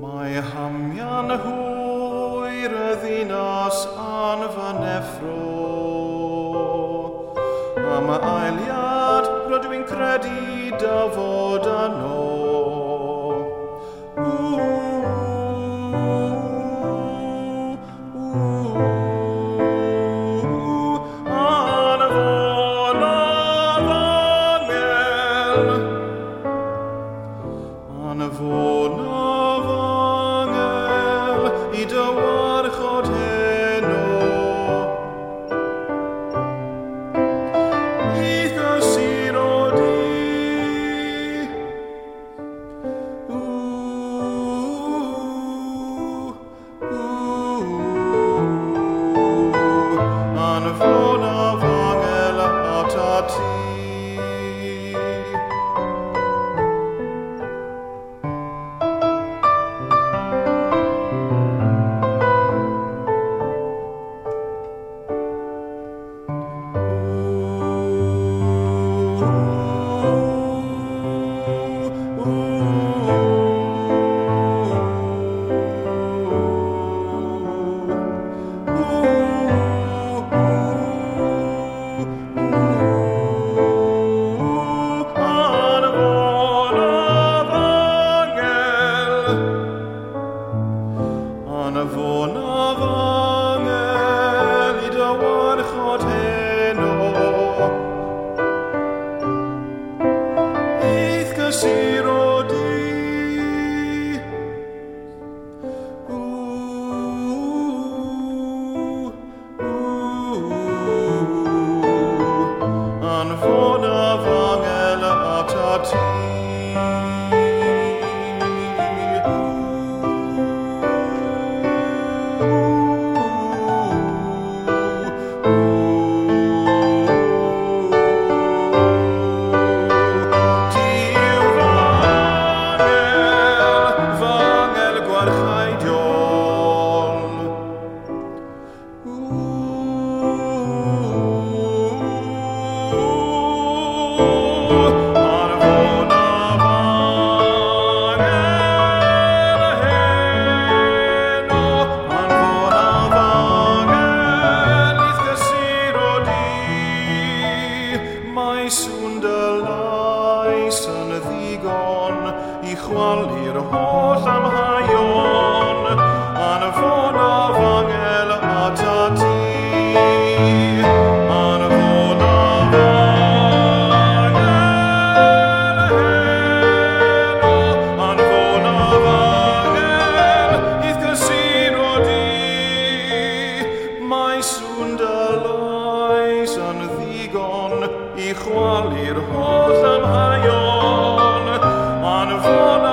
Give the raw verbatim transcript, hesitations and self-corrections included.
Mae hamian hwyr y ddinas anfan effro. Am eiliad rydw i'n credu dafod ano. I chwalu'r holl amhaion, anfon a fangel ata ti. Anfon a fangel heno, anfon a fangel idd gysur o di. Mae sŵn dy lais yn ddigon I chwalu'r holl amhaion. Anfon